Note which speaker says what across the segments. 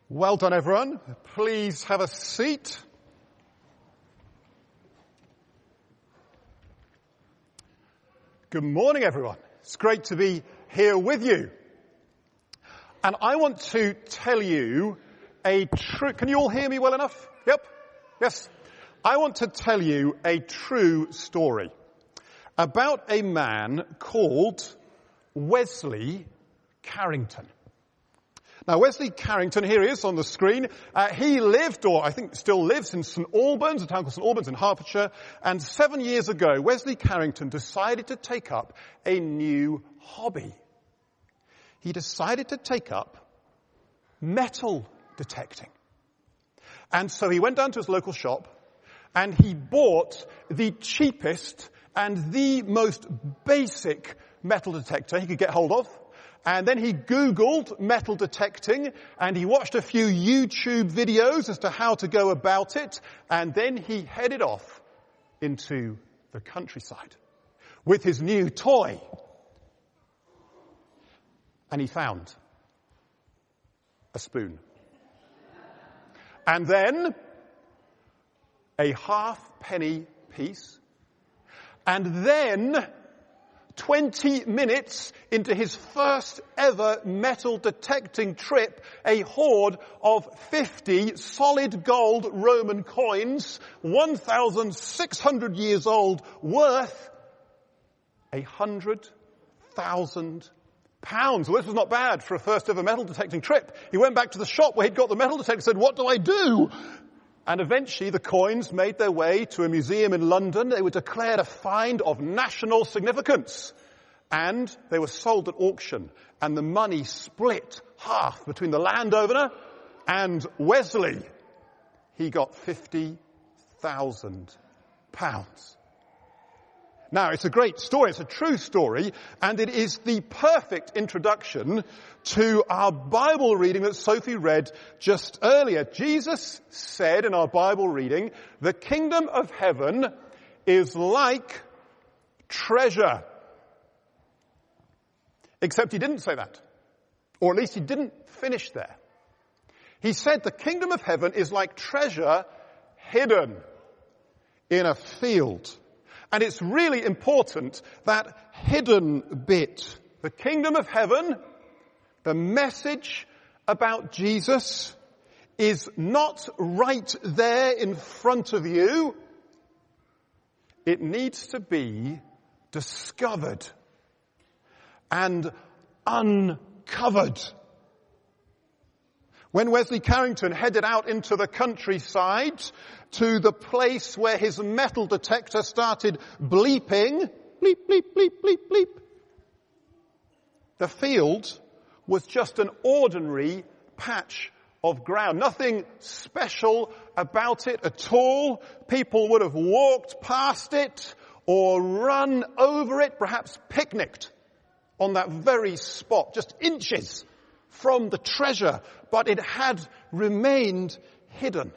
Speaker 1: Well done, everyone. Please have a seat. Good morning, everyone. It's great to be here with you. And I want to tell you can you all hear me well enough? Yep? Yes? I want to tell you a true story about a man called Wesley Carrington. Now, Wesley Carrington, here he is on the screen. He lived, or I think still lives, in St Albans, a town called St Albans in Hertfordshire. And 7 years ago, Wesley Carrington decided to take up a new hobby. He decided to take up metal detecting. And so he went down to his local shop and he bought the cheapest and the most basic metal detector he could get hold of. And then he Googled metal detecting and he watched a few YouTube videos as to how to go about it. And then he headed off into the countryside with his new toy. And he found a spoon. And then a halfpenny piece. And then 20 minutes into his first ever metal detecting trip, a hoard of 50 solid gold Roman coins, 1,600 years old, worth £100,000. Well, this was not bad for a first ever metal detecting trip. He went back to the shop where he'd got the metal detector and said, "What do I do?" And eventually the coins made their way to a museum in London. They were declared a find of national significance. And they were sold at auction. And the money split half between the landowner and Wesley. He got £50,000. Now, it's a great story. It's a true story. And it is the perfect introduction to our Bible reading that Sophie read just earlier. Jesus said in our Bible reading, "The kingdom of heaven is like treasure." Except he didn't say that. Or at least he didn't finish there. He said the kingdom of heaven is like treasure hidden in a field. And it's really important, that hidden bit. The kingdom of heaven, the message about Jesus, is not right there in front of you. It needs to be discovered and uncovered. When Wesley Carrington headed out into the countryside to the place where his metal detector started bleeping, bleep, bleep, bleep, bleep, bleep, the field was just an ordinary patch of ground. Nothing special about it at all. People would have walked past it or run over it, perhaps picnicked on that very spot, just inches from the treasure, but it had remained hidden.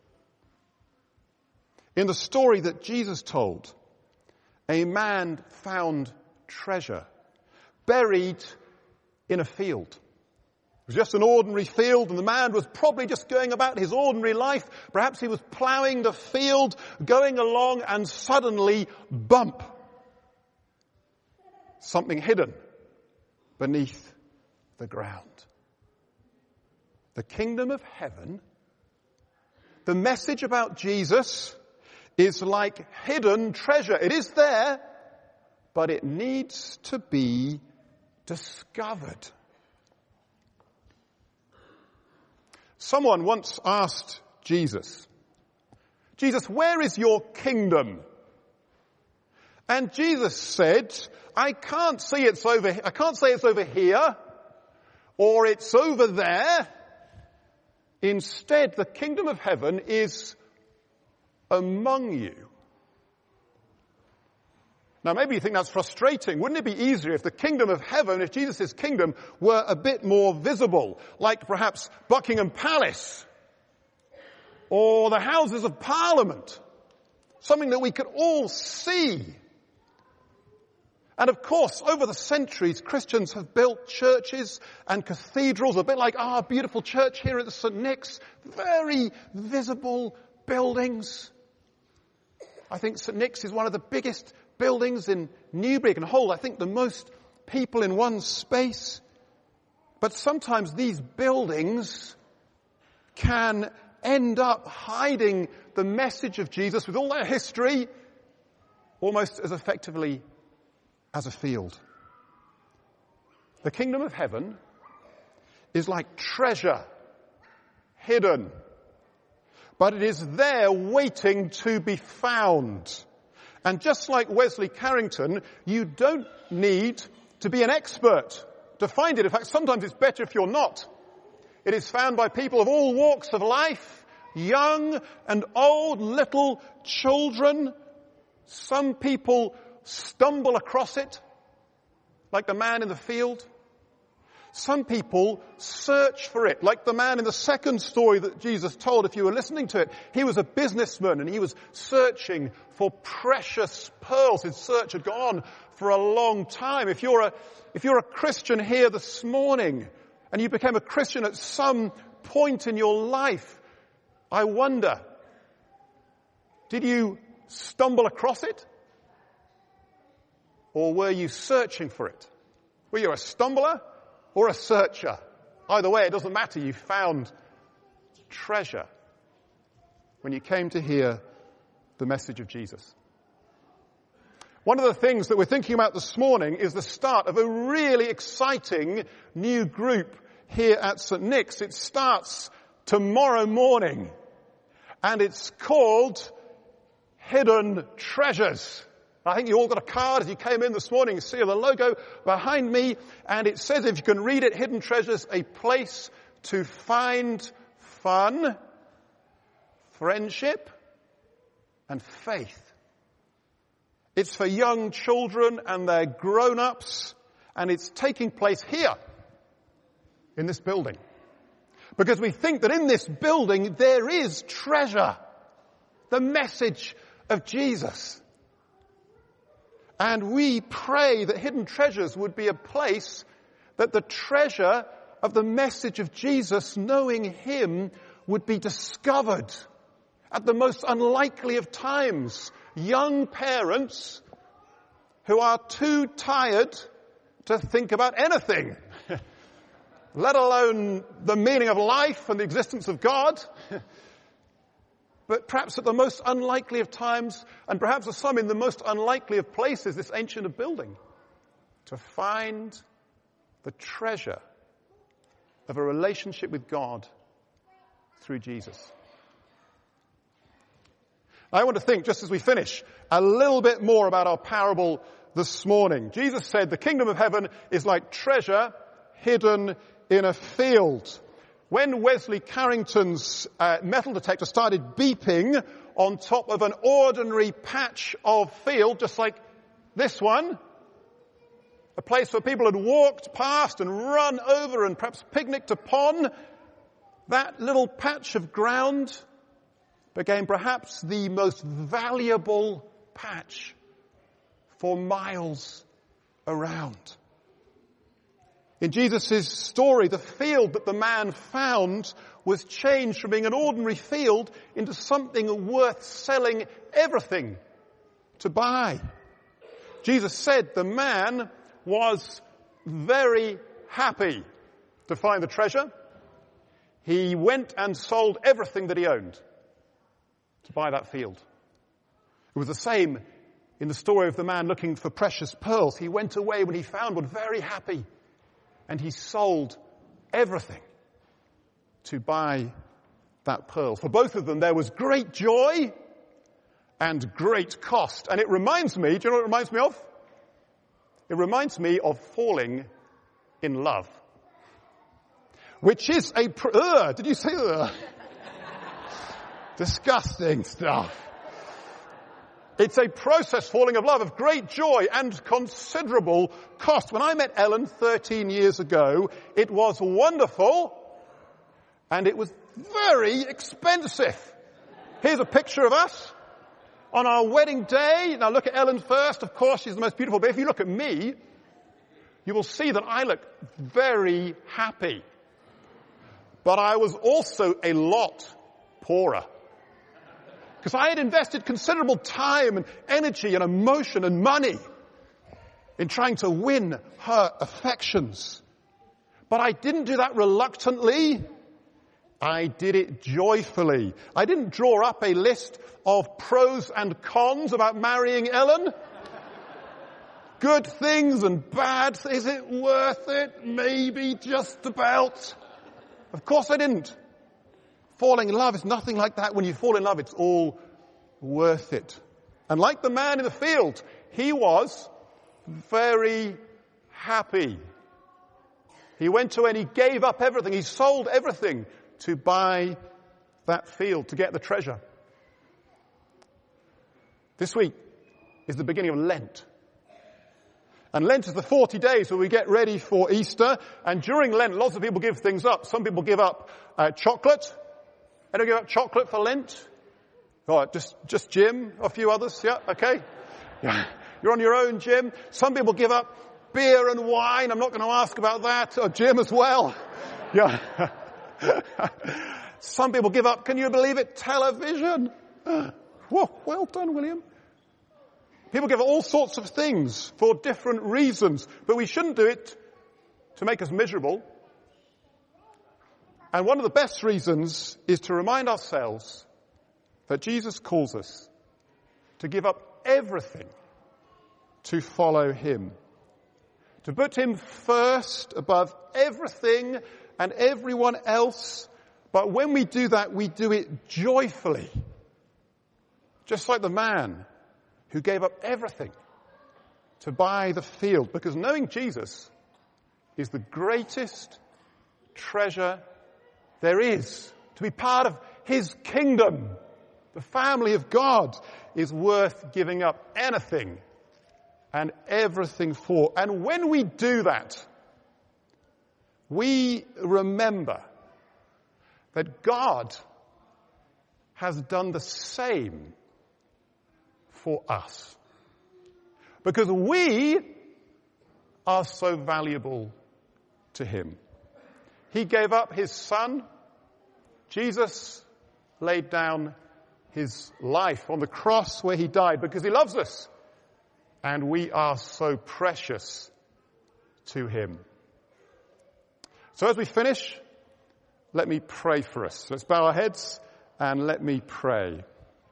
Speaker 1: In the story that Jesus told, a man found treasure buried in a field. It was just an ordinary field, and the man was probably just going about his ordinary life. Perhaps he was plowing the field, going along, and suddenly, bump! Something hidden beneath the ground. The kingdom of heaven, the message about Jesus, is like hidden treasure. It is there, but it needs to be discovered. Someone once asked Jesus, "Jesus, where is your kingdom?" And Jesus said, I can't say it's over here, or it's over there. Instead, the kingdom of heaven is among you. Now, maybe you think that's frustrating. Wouldn't it be easier if the kingdom of heaven, if Jesus' kingdom, were a bit more visible, like perhaps Buckingham Palace or the Houses of Parliament, something that we could all see? And of course, over the centuries, Christians have built churches and cathedrals, a bit like our beautiful church here at the St. Nick's, very visible buildings. I think St. Nick's is one of the biggest buildings in Newbury. It can hold, I think, the most people in one space. But sometimes these buildings can end up hiding the message of Jesus with all their history almost as effectively as a field. The kingdom of heaven is like treasure hidden, but it is there waiting to be found. And just like Wesley Carrington, you don't need to be an expert to find it. In fact, sometimes it's better if you're not. It is found by people of all walks of life, young and old, little children. Some people stumble across it, like the man in the field. Some people search for it, like the man in the second story that Jesus told, if you were listening to it. He was a businessman and he was searching for precious pearls. His search had gone on for a long time. If you're a Christian here this morning and you became a Christian at some point in your life, I wonder, did you stumble across it? Or were you searching for it? Were you a stumbler or a searcher? Either way, it doesn't matter. You found treasure when you came to hear the message of Jesus. One of the things that we're thinking about this morning is the start of a really exciting new group here at St. Nick's. It starts tomorrow morning, and it's called Hidden Treasures. I think you all got a card as you came in this morning. You see the logo behind me, and it says, if you can read it, Hidden Treasures, a place to find fun, friendship, and faith. It's for young children and their grown-ups, and it's taking place here in this building. Because we think that in this building there is treasure, the message of Jesus. And we pray that Hidden Treasures would be a place that the treasure of the message of Jesus, knowing Him, would be discovered at the most unlikely of times. Young parents who are too tired to think about anything, let alone the meaning of life and the existence of God. But perhaps at the most unlikely of times, and perhaps for some in the most unlikely of places, this ancient of building, to find the treasure of a relationship with God through Jesus. I want to think, just as we finish, a little bit more about our parable this morning. Jesus said the kingdom of heaven is like treasure hidden in a field. When Wesley Carrington's metal detector started beeping on top of an ordinary patch of field, just like this one, a place where people had walked past and run over and perhaps picnicked upon, that little patch of ground became perhaps the most valuable patch for miles around. In Jesus' story, the field that the man found was changed from being an ordinary field into something worth selling everything to buy. Jesus said the man was very happy to find the treasure. He went and sold everything that he owned to buy that field. It was the same in the story of the man looking for precious pearls. He went away when he found one very happy, and he sold everything to buy that pearl. For both of them, there was great joy and great cost. And it reminds me, do you know what it reminds me of? It reminds me of falling in love. Which is did you say that? Disgusting stuff. It's a process, falling of love, of great joy and considerable cost. When I met Ellen 13 years ago, it was wonderful and it was very expensive. Here's a picture of us. On our wedding day, now look at Ellen first. Of course, she's the most beautiful. But if you look at me, you will see that I look very happy. But I was also a lot poorer. Because I had invested considerable time and energy and emotion and money in trying to win her affections. But I didn't do that reluctantly. I did it joyfully. I didn't draw up a list of pros and cons about marrying Ellen. Good things and bad. Is it worth it? Maybe just about. Of course I didn't. Falling in love is nothing like that. When you fall in love, it's all worth it. And like the man in the field, he was very happy. He went to and he gave up everything. He sold everything to buy that field, to get the treasure. This week is the beginning of Lent. And Lent is the 40 days where we get ready for Easter. And during Lent, lots of people give things up. Some people give up chocolate. Anyone give up chocolate for Lent? Oh, just Jim, a few others. Yeah, okay. Yeah. You're on your own, Jim. Some people give up beer and wine. I'm not going to ask about that. Or Jim as well. Yeah. Some people give up, can you believe it, television. Whoa, well done, William. People give up all sorts of things for different reasons, but we shouldn't do it to make us miserable. And one of the best reasons is to remind ourselves that Jesus calls us to give up everything to follow him. To put him first above everything and everyone else. But when we do that, we do it joyfully. Just like the man who gave up everything to buy the field. Because knowing Jesus is the greatest treasure there is. To be part of his kingdom, the family of God, is worth giving up anything and everything for. And when we do that, we remember that God has done the same for us. Because we are so valuable to him. He gave up his son. Jesus laid down his life on the cross where he died because he loves us. And we are so precious to him. So as we finish, let me pray for us. Let's bow our heads and let me pray.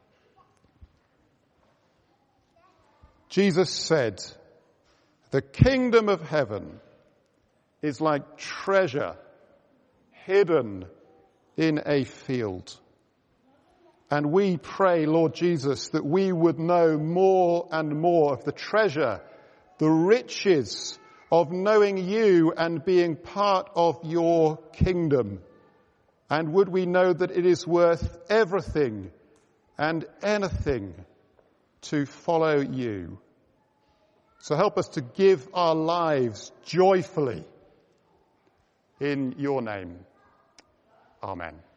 Speaker 1: Jesus said, the kingdom of heaven is like treasure hidden in a field. And we pray, Lord Jesus, that we would know more and more of the treasure, the riches of knowing you and being part of your kingdom. And would we know that it is worth everything and anything to follow you. So help us to give our lives joyfully in your name. Amen.